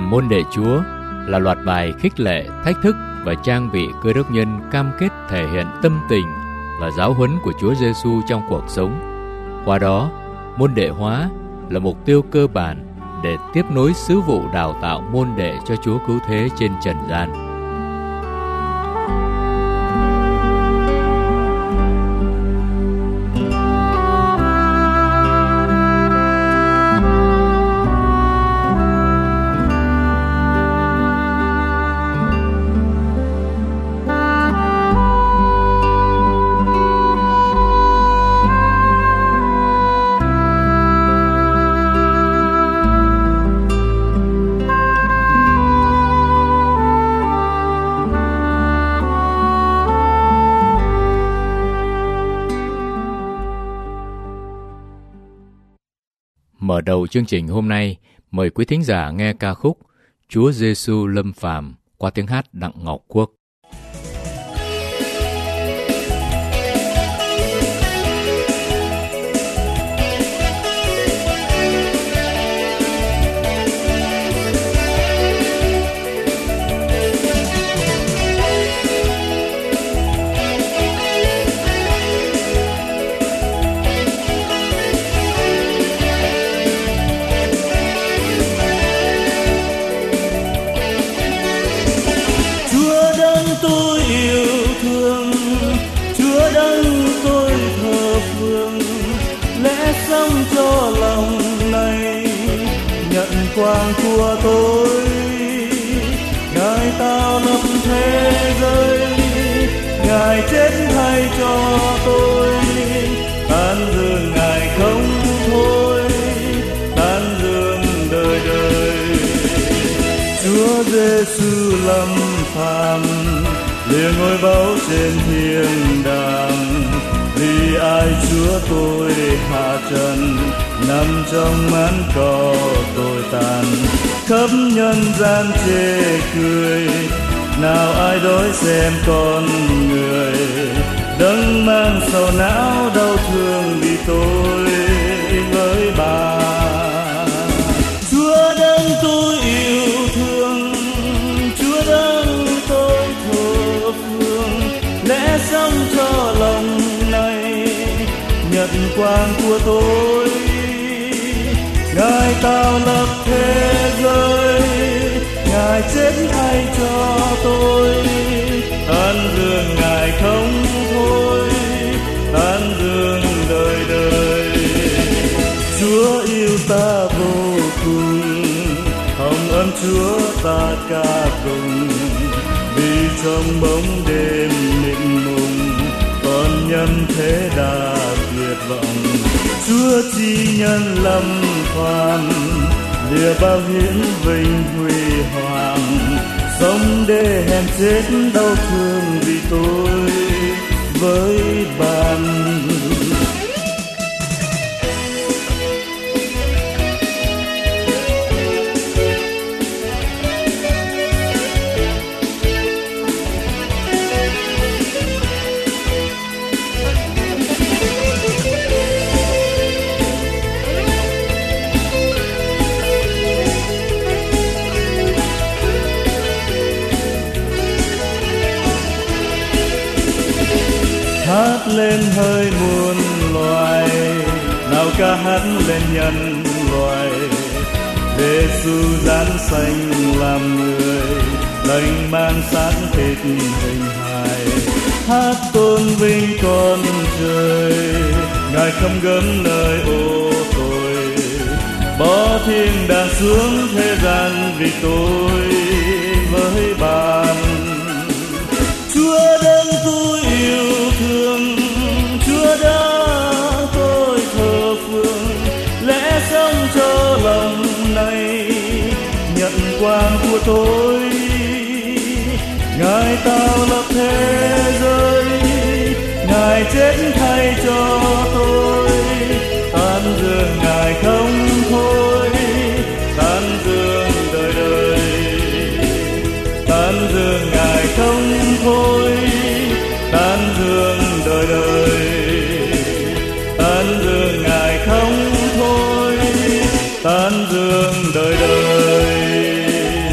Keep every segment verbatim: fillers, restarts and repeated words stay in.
Làm môn đệ Chúa là loạt bài khích lệ, thách thức và trang bị Cơ Đốc nhân cam kết thể hiện tâm tình và giáo huấn của Chúa Giêsu trong cuộc sống. Qua đó, môn đệ hóa là mục tiêu cơ bản để tiếp nối sứ vụ đào tạo môn đệ cho Chúa Cứu Thế trên trần gian. Mở đầu chương trình hôm nay, mời quý thính giả nghe ca khúc Chúa Giêsu lâm phàm qua tiếng hát Đặng Ngọc Quốc. Cho lòng này nhận quang của tôi, Ngài tạo lập thế giới, Ngài chết thay cho tôi, tán dương Ngài không thôi, tán dương đời đời. Chúa Giêsu lâm phàm lìa ngôi báu trên thiên đàng, vì ai Chúa tôi hạ trần, nằm trong màn cỏ tôi tàn. Khắp nhân gian chê cười, nào ai đối xem con người, đấng mang sầu não đau thương vì tôi với bà. Chúa đấng tôi yêu thương, Chúa đấng tôi thờ phượng, lẽ sống cho lòng nhận quang của tôi. Ngài tạo lập thế giới, Ngài chết thay cho tôi, tán dương Ngài không thôi, tán dương đời đời. Chúa yêu ta vô cùng, hồng ân Chúa ta ca tụng, vì trong bóng đêm mịt mùng con nhân thế đã tuyệt vọng. Chúa chi nhân lâm phàm lìa bao hiến vinh huy hoàng, sống để hèn chết đau thương vì tôi với bạn. Hát lên hơi muôn loài, nào ca hát lên nhân loài. Giêsu giáng sanh làm người, lành mang xác thịt hình hài. Hát tôn vinh con trời, Ngài không gớm lời ô tôi, bỏ thiên đàng xuống thế gian vì tôi với bạn. Chúa đấng tôi yêu thương, Chúa đấng tôi thờ phượng, lẽ sống cho lòng này nhận quang của tôi. Ngài tạo lập thế giới, Ngài chết thay cho tôi, tán dương Ngài không thôi, tán dương đời đời, tán dương Ngài không thôi, tán dương đời đời, tán dương Ngài không thôi, tán dương đời đời.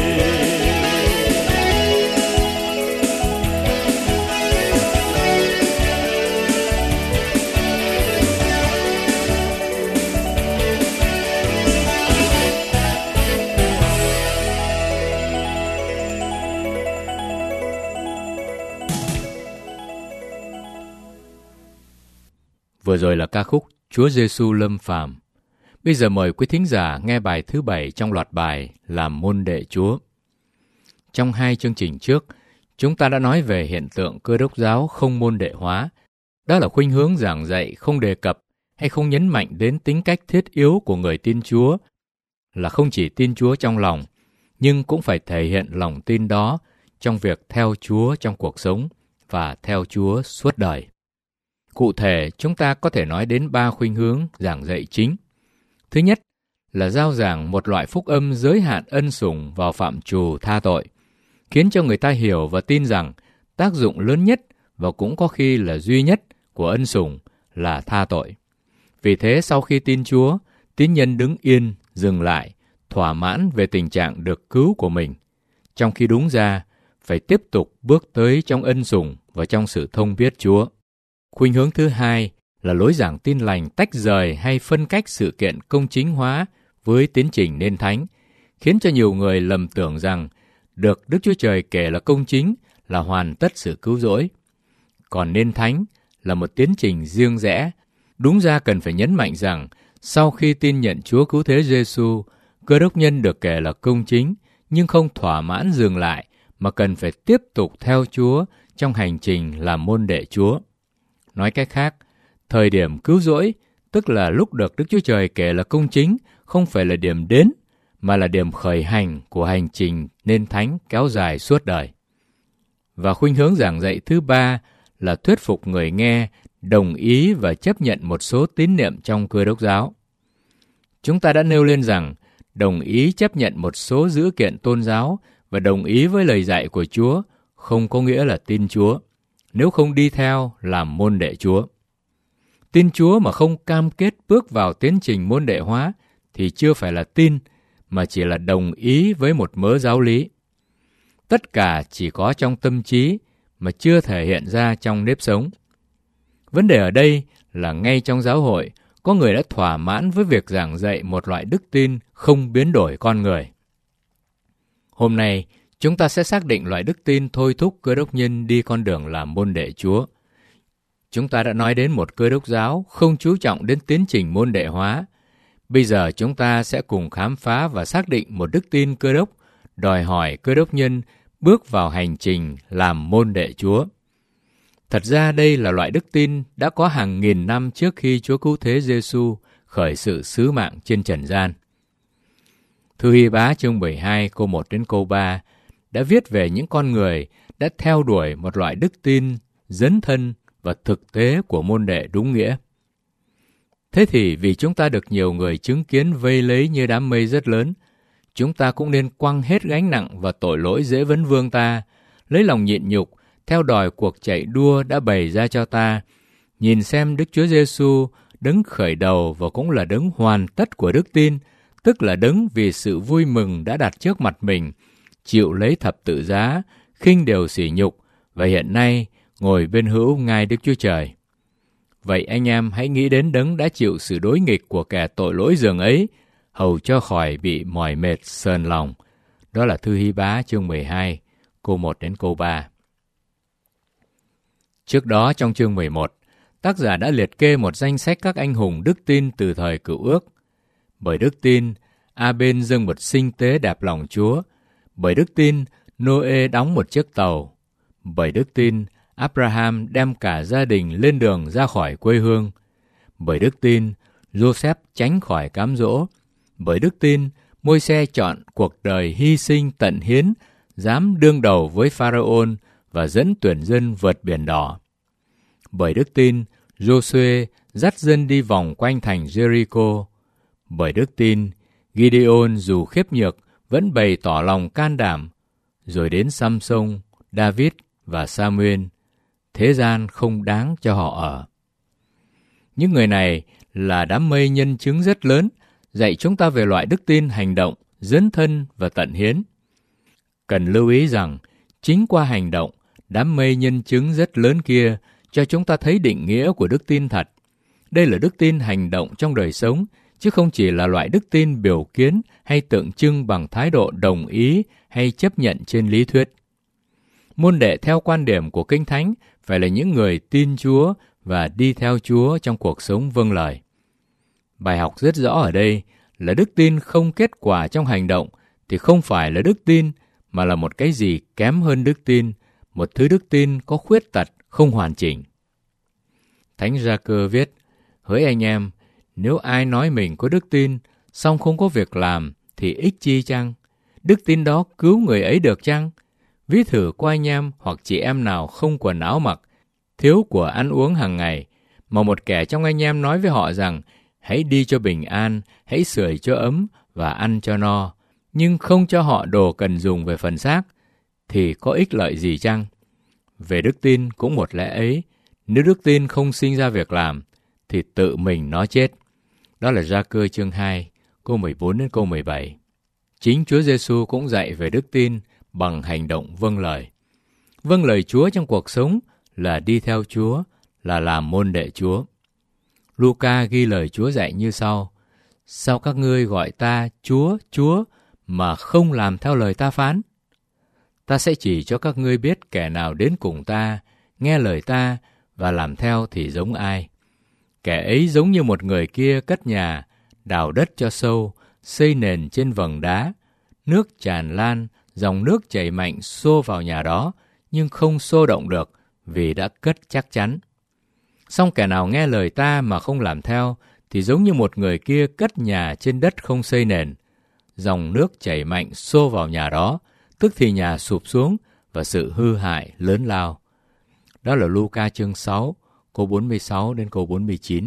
Vừa rồi là ca khúc Chúa Giêsu lâm phàm. Bây giờ mời quý thính giả nghe bài thứ bảy trong loạt bài Làm môn đệ Chúa. Trong hai chương trình trước, chúng ta đã nói về hiện tượng Cơ đốc giáo không môn đệ hóa. Đó là khuynh hướng giảng dạy không đề cập hay không nhấn mạnh đến tính cách thiết yếu của người tin Chúa, là không chỉ tin Chúa trong lòng, nhưng cũng phải thể hiện lòng tin đó trong việc theo Chúa trong cuộc sống và theo Chúa suốt đời. Cụ thể, chúng ta có thể nói đến ba khuynh hướng giảng dạy chính. Thứ nhất là giao giảng một loại phúc âm giới hạn ân sủng vào phạm trù tha tội, khiến cho người ta hiểu và tin rằng tác dụng lớn nhất và cũng có khi là duy nhất của ân sủng là tha tội. Vì thế sau khi tin Chúa, tín nhân đứng yên, dừng lại, thỏa mãn về tình trạng được cứu của mình, trong khi đúng ra phải tiếp tục bước tới trong ân sủng và trong sự thông biết Chúa. Khuynh hướng thứ hai là lối giảng tin lành tách rời hay phân cách sự kiện công chính hóa với tiến trình nên thánh, khiến cho nhiều người lầm tưởng rằng được Đức Chúa Trời kể là công chính là hoàn tất sự cứu rỗi. Còn nên thánh là một tiến trình riêng rẽ. Đúng ra cần phải nhấn mạnh rằng sau khi tin nhận Chúa Cứu Thế Giêsu, Cơ đốc nhân được kể là công chính, nhưng không thỏa mãn dừng lại, mà cần phải tiếp tục theo Chúa trong hành trình làm môn đệ Chúa. Nói cách khác, thời điểm cứu rỗi, tức là lúc được Đức Chúa Trời kể là công chính, không phải là điểm đến, mà là điểm khởi hành của hành trình nên thánh kéo dài suốt đời. Và khuynh hướng giảng dạy thứ ba là thuyết phục người nghe đồng ý và chấp nhận một số tín niệm trong Cơ đốc giáo. Chúng ta đã nêu lên rằng đồng ý chấp nhận một số dữ kiện tôn giáo và đồng ý với lời dạy của Chúa không có nghĩa là tin Chúa, nếu không đi theo làm môn đệ Chúa. Tin Chúa mà không cam kết bước vào tiến trình môn đệ hóa thì chưa phải là tin, mà chỉ là đồng ý với một mớ giáo lý. Tất cả chỉ có trong tâm trí mà chưa thể hiện ra trong nếp sống. Vấn đề ở đây là ngay trong giáo hội, có người đã thỏa mãn với việc giảng dạy một loại đức tin không biến đổi con người. Hôm nay, chúng ta sẽ xác định loại đức tin thôi thúc cơ đốc nhân đi con đường làm môn đệ Chúa. Chúng ta đã nói đến một cơ đốc giáo không chú trọng đến tiến trình môn đệ hóa. Bây giờ chúng ta sẽ cùng khám phá và xác định một đức tin cơ đốc đòi hỏi cơ đốc nhân bước vào hành trình làm môn đệ Chúa. Thật ra đây là loại đức tin đã có hàng nghìn năm trước khi Chúa Cứu Thế Giêsu khởi sự sứ mạng trên trần gian. Thư Hy Bá chương mười hai câu một đến câu ba đã viết về những con người đã theo đuổi một loại đức tin dấn thân và thực tế của môn đệ đúng nghĩa. Thế thì vì chúng ta được nhiều người chứng kiến vây lấy như đám mây rất lớn, chúng ta cũng nên quăng hết gánh nặng và tội lỗi dễ vấn vương ta, lấy lòng nhịn nhục, theo đòi cuộc chạy đua đã bày ra cho ta, nhìn xem Đức Chúa Giêsu đấng khởi đầu và cũng là đấng hoàn tất của đức tin, tức là đấng vì sự vui mừng đã đặt trước mặt mình, chịu lấy thập tự giá, khinh điều sỉ nhục và hiện nay ngồi bên hữu ngai Đức Chúa Trời. Vậy anh em hãy nghĩ đến đấng đã chịu sự đối nghịch của kẻ tội lỗi dường ấy, hầu cho khỏi bị mỏi mệt sờn lòng. Đó là Thư Hy Bá chương mười hai, câu một đến câu ba. Trước đó trong chương mười một, tác giả đã liệt kê một danh sách các anh hùng đức tin từ thời Cựu Ước. Bởi đức tin, A-bên dâng một sinh tế đẹp lòng Chúa. Bởi đức tin, Nô-ê đóng một chiếc tàu. Bởi đức tin, Abraham đem cả gia đình lên đường ra khỏi quê hương. Bởi đức tin, Joseph tránh khỏi cám dỗ. Bởi đức tin, Môi-se chọn cuộc đời hy sinh tận hiến, dám đương đầu với Pharaon và dẫn tuyển dân vượt biển đỏ. Bởi đức tin, Giô-suê dắt dân đi vòng quanh thành Jericho. Bởi đức tin, Gideon dù khiếp nhược vẫn bày tỏ lòng can đảm, rồi đến Samson, David và Samuel, thế gian không đáng cho họ ở. Những người này là đám mây nhân chứng rất lớn, dạy chúng ta về loại đức tin hành động, dấn thân và tận hiến. Cần lưu ý rằng, chính qua hành động, đám mây nhân chứng rất lớn kia cho chúng ta thấy định nghĩa của đức tin thật. Đây là đức tin hành động trong đời sống, chứ không chỉ là loại đức tin biểu kiến hay tượng trưng bằng thái độ đồng ý hay chấp nhận trên lý thuyết. Môn đệ theo quan điểm của Kinh Thánh phải là những người tin Chúa và đi theo Chúa trong cuộc sống vâng lời. Bài học rất rõ ở đây là đức tin không kết quả trong hành động thì không phải là đức tin, mà là một cái gì kém hơn đức tin, một thứ đức tin có khuyết tật, không hoàn chỉnh. Thánh Gia-cơ viết, hỡi anh em, nếu ai nói mình có đức tin, song không có việc làm, thì ích chi chăng? Đức tin đó cứu người ấy được chăng? Ví thử qua anh em hoặc chị em nào không quần áo mặc, thiếu của ăn uống hàng ngày, mà một kẻ trong anh em nói với họ rằng, hãy đi cho bình an, hãy sưởi cho ấm và ăn cho no, nhưng không cho họ đồ cần dùng về phần xác, thì có ích lợi gì chăng? Về đức tin cũng một lẽ ấy, nếu đức tin không sinh ra việc làm, thì tự mình nó chết. Đó là Gia-cơ chương hai, câu mười bốn đến câu mười bảy. Chính Chúa Giêsu cũng dạy về đức tin bằng hành động vâng lời. Vâng lời Chúa trong cuộc sống là đi theo Chúa, là làm môn đệ Chúa. Luca ghi lời Chúa dạy như sau: sao các ngươi gọi ta Chúa, Chúa, mà không làm theo lời ta phán? Ta sẽ chỉ cho các ngươi biết kẻ nào đến cùng ta, nghe lời ta và làm theo thì giống ai. Kẻ ấy giống như một người kia cất nhà, đào đất cho sâu, xây nền trên vầng đá. Nước tràn lan, dòng nước chảy mạnh xô vào nhà đó, nhưng không xô động được, vì đã cất chắc chắn. Song kẻ nào nghe lời ta mà không làm theo, thì giống như một người kia cất nhà trên đất không xây nền. Dòng nước chảy mạnh xô vào nhà đó, tức thì nhà sụp xuống và sự hư hại lớn lao. Đó là Luca chương sáu, câu bốn mươi sáu đến câu bốn mươi chín.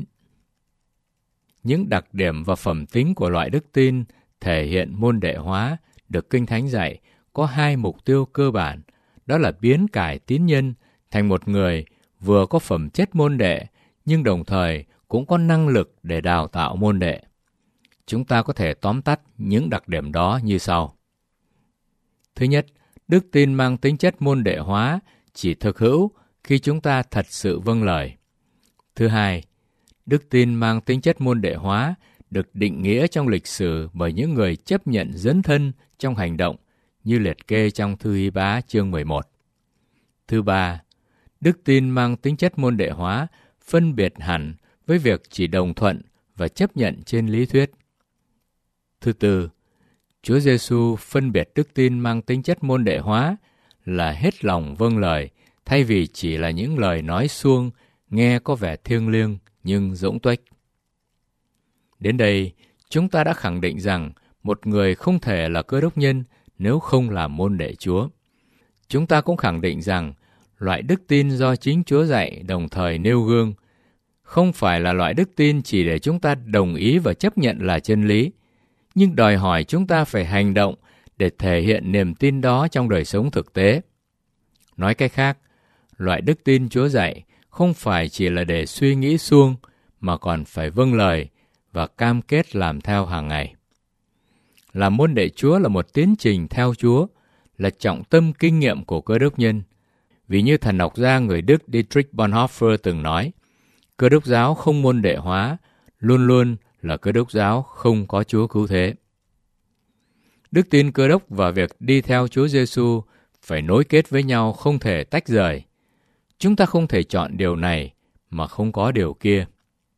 Những đặc điểm và phẩm tính của loại đức tin thể hiện môn đệ hóa được Kinh Thánh dạy có hai mục tiêu cơ bản, đó là biến cải tín nhân thành một người vừa có phẩm chất môn đệ, nhưng đồng thời cũng có năng lực để đào tạo môn đệ. Chúng ta có thể tóm tắt những đặc điểm đó như sau. Thứ nhất, đức tin mang tính chất môn đệ hóa chỉ thực hữu khi chúng ta thật sự vâng lời. Thứ hai, đức tin mang tính chất môn đệ hóa được định nghĩa trong lịch sử bởi những người chấp nhận dấn thân trong hành động, như liệt kê trong thư Hy Bá chương mười một. Thứ ba, đức tin mang tính chất môn đệ hóa phân biệt hẳn với việc chỉ đồng thuận và chấp nhận trên lý thuyết. Thứ tư, Chúa Giêsu phân biệt đức tin mang tính chất môn đệ hóa là hết lòng vâng lời, thay vì chỉ là những lời nói suông, nghe có vẻ thiêng liêng nhưng rỗng tuếch. Đến đây, chúng ta đã khẳng định rằng một người không thể là Cơ Đốc nhân nếu không là môn đệ Chúa. Chúng ta cũng khẳng định rằng loại đức tin do chính Chúa dạy đồng thời nêu gương không phải là loại đức tin chỉ để chúng ta đồng ý và chấp nhận là chân lý, nhưng đòi hỏi chúng ta phải hành động để thể hiện niềm tin đó trong đời sống thực tế. Nói cách khác, loại đức tin Chúa dạy không phải chỉ là để suy nghĩ suông, mà còn phải vâng lời và cam kết làm theo hàng ngày. Làm môn đệ Chúa là một tiến trình theo Chúa, là trọng tâm kinh nghiệm của Cơ Đốc nhân. Vì như thần học gia người Đức Dietrich Bonhoeffer từng nói, Cơ Đốc giáo không môn đệ hóa, luôn luôn là Cơ Đốc giáo không có Chúa cứu thế. Đức tin Cơ Đốc và việc đi theo Chúa Giêsu phải nối kết với nhau, không thể tách rời. Chúng ta không thể chọn điều này mà không có điều kia.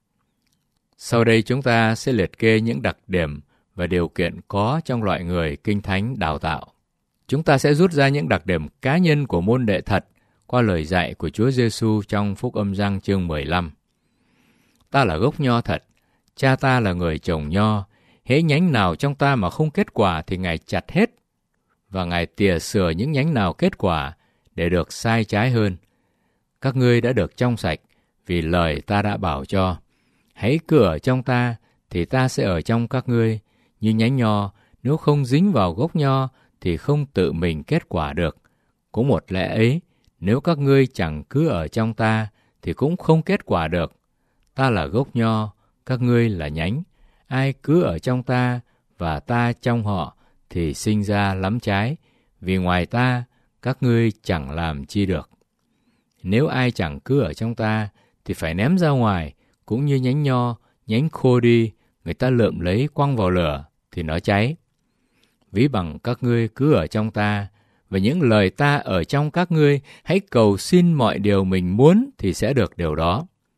Sau đây chúng ta sẽ liệt kê những đặc điểm và điều kiện có trong loại người Kinh Thánh đào tạo. Chúng ta sẽ rút ra những đặc điểm cá nhân của môn đệ thật qua lời dạy của Chúa Giêsu trong Phúc Âm Giăng chương mười lăm. Ta là gốc nho thật, cha ta là người trồng nho, hễ nhánh nào trong ta mà không kết quả thì Ngài chặt hết, và Ngài tỉa sửa những nhánh nào kết quả để được sai trái hơn. Các ngươi đã được trong sạch vì lời ta đã bảo cho. Hãy cứ ở trong ta thì ta sẽ ở trong các ngươi. Như nhánh nho, nếu không dính vào gốc nho thì không tự mình kết quả được. Cũng một lẽ ấy, nếu các ngươi chẳng cứ ở trong ta thì cũng không kết quả được. Ta là gốc nho, các ngươi là nhánh. Ai cứ ở trong ta và ta trong họ thì sinh ra lắm trái, vì ngoài ta các ngươi chẳng làm chi được. Nếu ai chẳng cứ ở trong ta thì phải ném ra ngoài, cũng như nhánh nho, nhánh khô đi, người ta lượm lấy quăng vào lửa thì nó cháy. Ví bằng các ngươi cứ ở trong ta, và những lời ta ở trong các ngươi, hãy cầu xin mọi điều mình muốn thì sẽ được điều đó.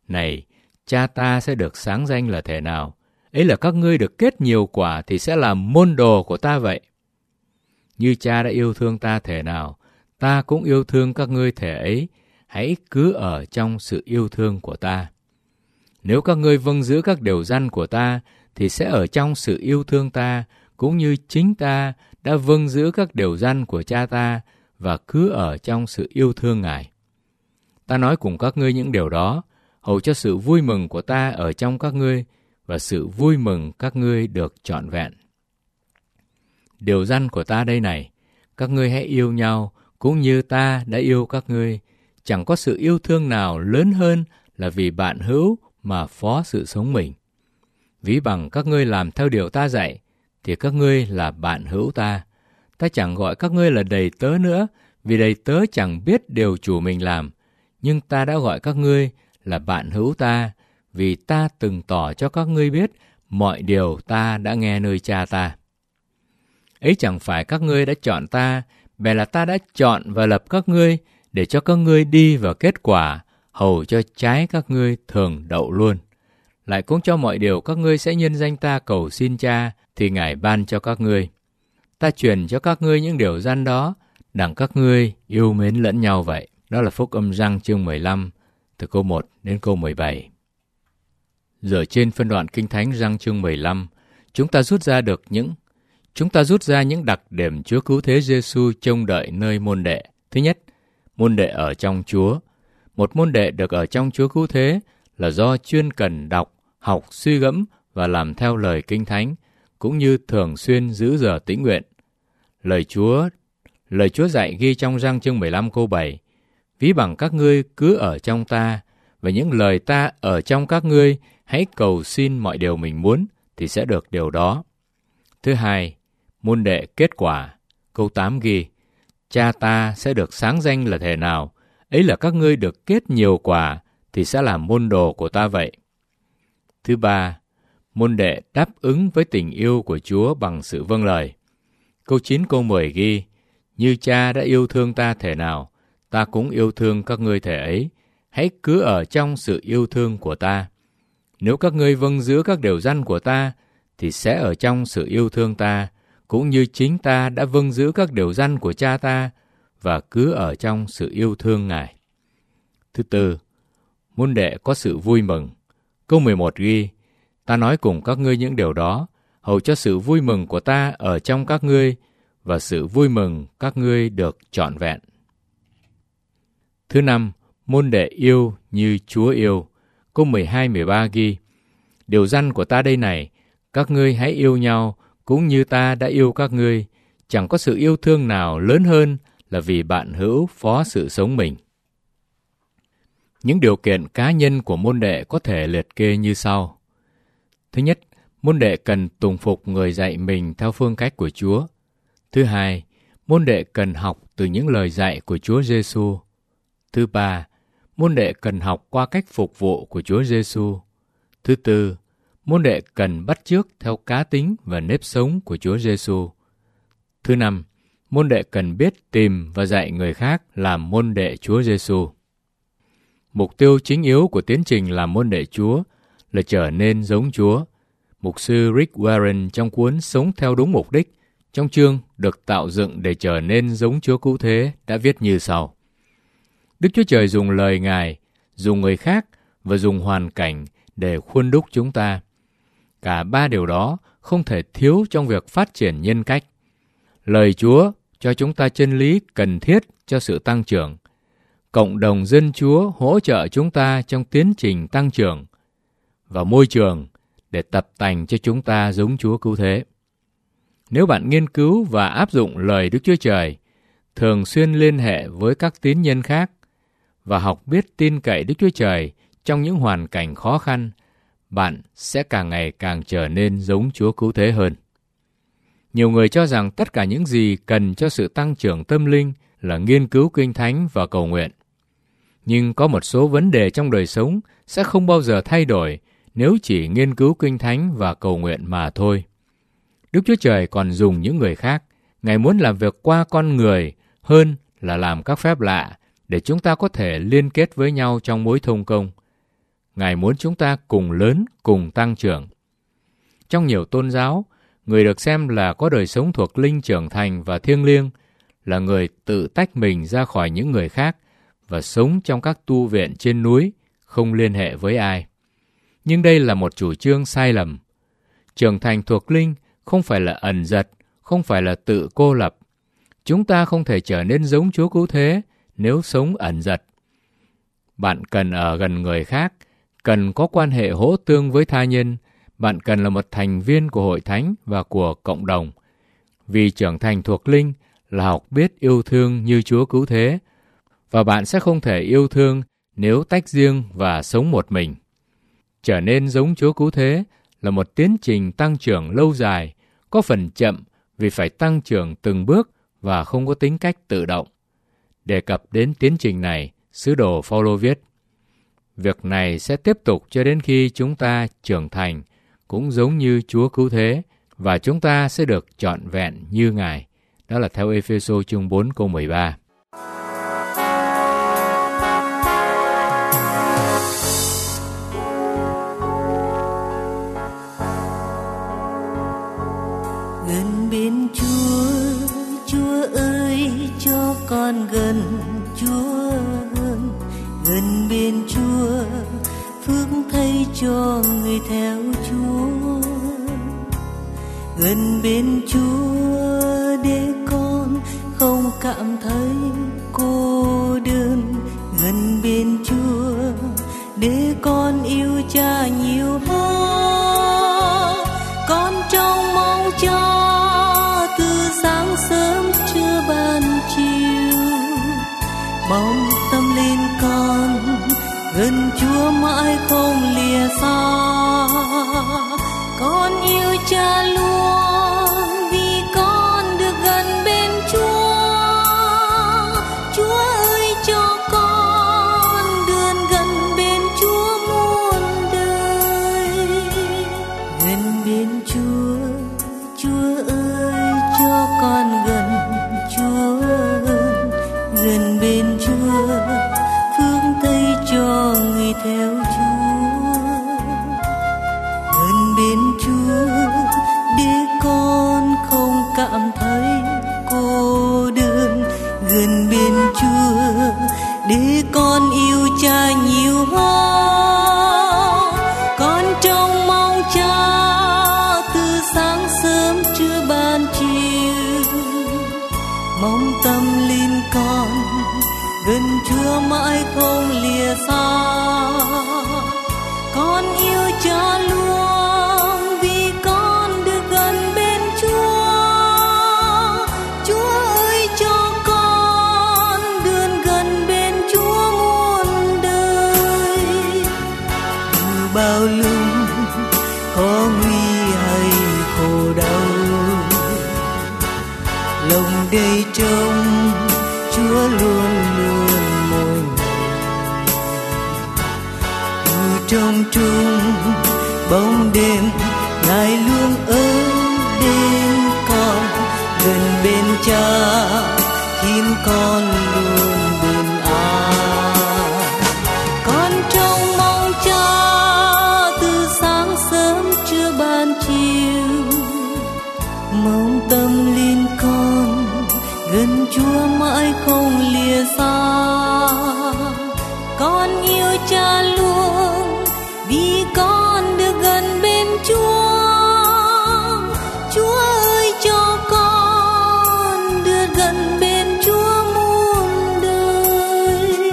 Này, Cha ta sẽ được sáng danh là thể nào? Ấy là các ngươi được kết nhiều quả thì sẽ làm môn đồ của ta vậy. Như Cha đã yêu thương ta thể nào, ta cũng yêu thương các ngươi thể ấy. Hãy cứ ở trong sự yêu thương của ta. Nếu các ngươi vâng giữ các điều răn của ta, thì sẽ ở trong sự yêu thương ta, cũng như chính ta đã vâng giữ các điều răn của Cha ta và cứ ở trong sự yêu thương Ngài. Ta nói cùng các ngươi những điều đó, hầu cho sự vui mừng của ta ở trong các ngươi và sự vui mừng các ngươi được trọn vẹn. Điều răn của ta đây này, các ngươi hãy yêu nhau cũng như ta đã yêu các ngươi. Chẳng có sự yêu thương nào lớn hơn là vì bạn hữu mà phó sự sống mình. Ví bằng các ngươi làm theo điều ta dạy, thì các ngươi là bạn hữu ta. Ta chẳng gọi các ngươi là đầy tớ nữa, vì đầy tớ chẳng biết điều chủ mình làm. Nhưng ta đã gọi các ngươi là bạn hữu ta, vì ta từng tỏ cho các ngươi biết mọi điều ta đã nghe nơi Cha ta. Ấy chẳng phải các ngươi đã chọn ta, bèn là ta đã chọn và lập các ngươi, để cho các ngươi đi vào kết quả, hầu cho trái các ngươi thường đậu luôn. Lại cũng cho mọi điều các ngươi sẽ nhân danh ta cầu xin Cha, thì Ngài ban cho các ngươi. Ta truyền cho các ngươi những điều răn đó, đặng các ngươi yêu mến lẫn nhau vậy. Đó là Phúc Âm Giăng chương mười lăm, từ câu một đến câu mười bảy. Dựa trên phân đoạn Kinh Thánh Giăng chương mười lăm, chúng ta rút ra được những chúng ta rút ra những đặc điểm Chúa Cứu Thế Giêsu trông đợi nơi môn đệ. Thứ nhất, môn đệ ở trong Chúa. Một môn đệ được ở trong Chúa Cứu Thế là do chuyên cần đọc, học, suy gẫm và làm theo lời Kinh Thánh, cũng như thường xuyên giữ giờ tĩnh nguyện. Lời Chúa, lời Chúa dạy ghi trong Giăng chương mười lăm câu bảy: Ví bằng các ngươi cứ ở trong ta, và những lời ta ở trong các ngươi, hãy cầu xin mọi điều mình muốn, thì sẽ được điều đó. Thứ hai, môn đệ kết quả. Câu tám ghi: Cha ta sẽ được sáng danh là thể nào? Ấy là các ngươi được kết nhiều quả, thì sẽ làm môn đồ của ta vậy. Thứ ba, môn đệ đáp ứng với tình yêu của Chúa bằng sự vâng lời. Câu chín câu mười ghi: Như Cha đã yêu thương ta thể nào, ta cũng yêu thương các ngươi thể ấy. Hãy cứ ở trong sự yêu thương của ta. Nếu các ngươi vâng giữ các điều răn của ta, thì sẽ ở trong sự yêu thương ta, cũng như chính ta đã vâng giữ các điều răn của Cha ta và cứ ở trong sự yêu thương Ngài. Thứ tư, môn đệ có sự vui mừng. Câu mười một ghi: Ta nói cùng các ngươi những điều đó, hầu cho sự vui mừng của ta ở trong các ngươi và sự vui mừng các ngươi được trọn vẹn. Thứ năm, môn đệ yêu như Chúa yêu. Câu mười hai mười ba ghi: Điều răn của ta đây này, các ngươi hãy yêu nhau cũng như ta đã yêu các ngươi. Chẳng có sự yêu thương nào lớn hơn là vì bạn hữu phó sự sống mình. Những điều kiện cá nhân của môn đệ có thể liệt kê như sau. Thứ nhất, môn đệ cần tùng phục người dạy mình theo phương cách của Chúa. Thứ hai, môn đệ cần học từ những lời dạy của Chúa Giêsu. Thứ ba, môn đệ cần học qua cách phục vụ của Chúa Giêsu. Thứ tư, môn đệ cần bắt chước theo cá tính và nếp sống của Chúa Giêsu. Thứ năm, môn đệ cần biết tìm và dạy người khác làm môn đệ Chúa Giêsu. Mục tiêu chính yếu của tiến trình làm môn đệ Chúa là trở nên giống Chúa. Mục sư Rick Warren trong cuốn Sống theo đúng mục đích, trong chương được tạo dựng để trở nên giống Chúa Cứu Thế đã viết như sau. Đức Chúa Trời dùng lời Ngài, dùng người khác và dùng hoàn cảnh để khuôn đúc chúng ta. Cả ba điều đó không thể thiếu trong việc phát triển nhân cách. Lời Chúa cho chúng ta chân lý cần thiết cho sự tăng trưởng. Cộng đồng dân Chúa hỗ trợ chúng ta trong tiến trình tăng trưởng. Và môi trường để tập tành cho chúng ta giống Chúa Cứu Thế. Nếu bạn nghiên cứu và áp dụng lời Đức Chúa Trời, thường xuyên liên hệ với các tín nhân khác và học biết tin cậy Đức Chúa Trời trong những hoàn cảnh khó khăn, bạn sẽ càng ngày càng trở nên giống Chúa Cứu Thế hơn. Nhiều người cho rằng tất cả những gì cần cho sự tăng trưởng tâm linh là nghiên cứu Kinh Thánh và cầu nguyện. Nhưng có một số vấn đề trong đời sống sẽ không bao giờ thay đổi nếu chỉ nghiên cứu Kinh Thánh và cầu nguyện mà thôi. Đức Chúa Trời còn dùng những người khác. Ngài muốn làm việc qua con người hơn là làm các phép lạ để chúng ta có thể liên kết với nhau trong mối thông công. Ngài muốn chúng ta cùng lớn, cùng tăng trưởng. Trong nhiều tôn giáo, người được xem là có đời sống thuộc linh trưởng thành và thiêng liêng, là người tự tách mình ra khỏi những người khác và sống trong các tu viện trên núi, không liên hệ với ai. Nhưng đây là một chủ trương sai lầm. Trưởng thành thuộc linh không phải là ẩn dật, không phải là tự cô lập. Chúng ta không thể trở nên giống Chúa Cứu Thế nếu sống ẩn dật. Bạn cần ở gần người khác, cần có quan hệ hỗ tương với tha nhân, bạn cần là một thành viên của hội thánh và của cộng đồng. Vì trưởng thành thuộc linh là học biết yêu thương như Chúa Cứu Thế, và bạn sẽ không thể yêu thương nếu tách riêng và sống một mình. Trở nên giống Chúa Cứu Thế là một tiến trình tăng trưởng lâu dài, có phần chậm vì phải tăng trưởng từng bước và không có tính cách tự động. Đề cập đến tiến trình này, sứ đồ Phao-lô viết: việc này sẽ tiếp tục cho đến khi chúng ta trưởng thành, cũng giống như Chúa Cứu Thế, và chúng ta sẽ được trọn vẹn như Ngài. Đó là theo Ê-phê-sô chương bốn câu mười ba. Gần bên Chúa, Chúa ơi cho con gần Chúa hơn. Gần bên Chúa, phước thay cho người theo Chúa. Gần bên Chúa để con không cảm thấy cô đơn. Gần bên Chúa để con yêu Cha nhiều hơn. Con trông mong cho từ sáng sớm trưa ban chiều, mong tâm linh con gần Chúa mãi không lìa xa. Con yêu Cha luôn vì con được gần bên Chúa. Chúa ơi cho con được gần bên Chúa muôn đời. Gần bên Chúa, Chúa ơi cho con gần Chúa hơn. Gần bên Chúa, phước thay cho người theo Chúa. Gần bên Chúa để con không cảm thấy cô đơn. Gần bên Chúa để con yêu Cha nhiều hơn. Con trông mong Cha từ sáng sớm trưa ban chiều, mong tâm linh con gần Chúa mãi không lìa xa. Con yêu Cha luôn vì con được gần bên Chúa. Chúa ơi cho con được gần bên Chúa muôn đời. Từ bao lúc có nguy hay khổ đau, lòng đầy trông Chúa luôn luôn mỗi ngày. Từ trong trung bóng đêm, Ngài luôn ở bên con. Gần bên Cha khiến con luôn bình an. Con trông mong Cha từ sáng sớm trưa ban chiều, mong tâm linh con gần Chúa mãi không lìa xa. Con yêu Cha luôn vì con được gần bên Chúa. Chúa ơi cho con được gần bên Chúa muôn đời.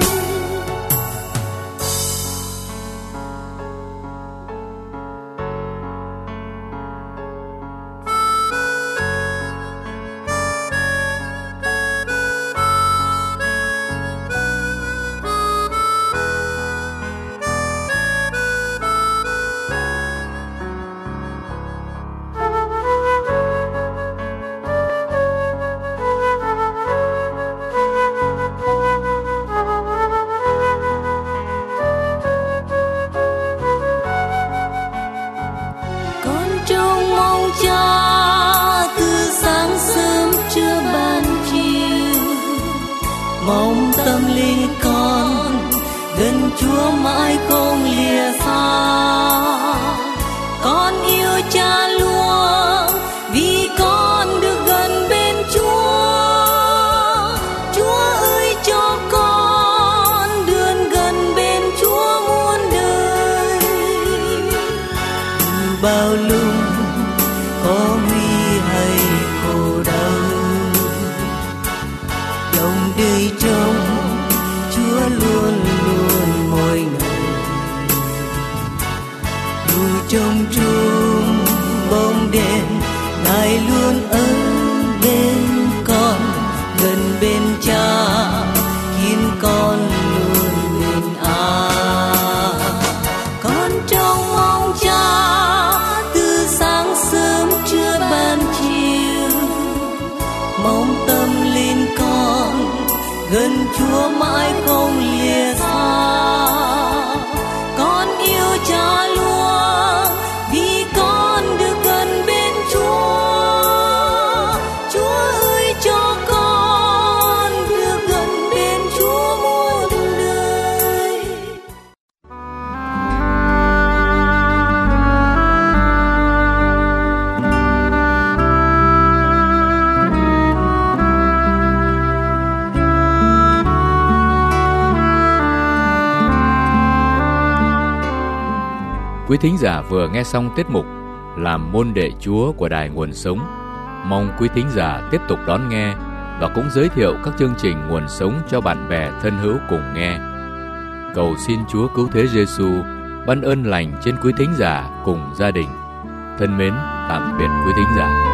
gần Chúa mãi không lìa xa. Con yêu Cha luôn vì con được gần bên Chúa. Chúa ơi cho con được gần bên Chúa muôn đời. Từ bao lúc có nguy hay khổ đau, lòng đời trong Chúa luôn luôn mỗi ngày. Dù trong chung bóng đêm, Ngài luôn ở bên con, gần bên Cha khiến con luôn bình an. Con trông mong Cha từ sáng sớm trưa ban chiều, mong tâm linh con gần Chúa mãi không lìa xa. Con yêu Cha luôn vì con được gần bên Chúa. Chúa ơi cho con được gần bên Chúa muôn đời. Quý thính giả vừa nghe xong tiết mục Làm môn đệ Chúa của Đài Nguồn Sống. Mong quý thính giả tiếp tục đón nghe và cũng giới thiệu các chương trình Nguồn Sống cho bạn bè thân hữu cùng nghe. Cầu xin Chúa Cứu Thế Giêsu ban ơn lành trên quý thính giả cùng gia đình. Thân mến, tạm biệt quý thính giả.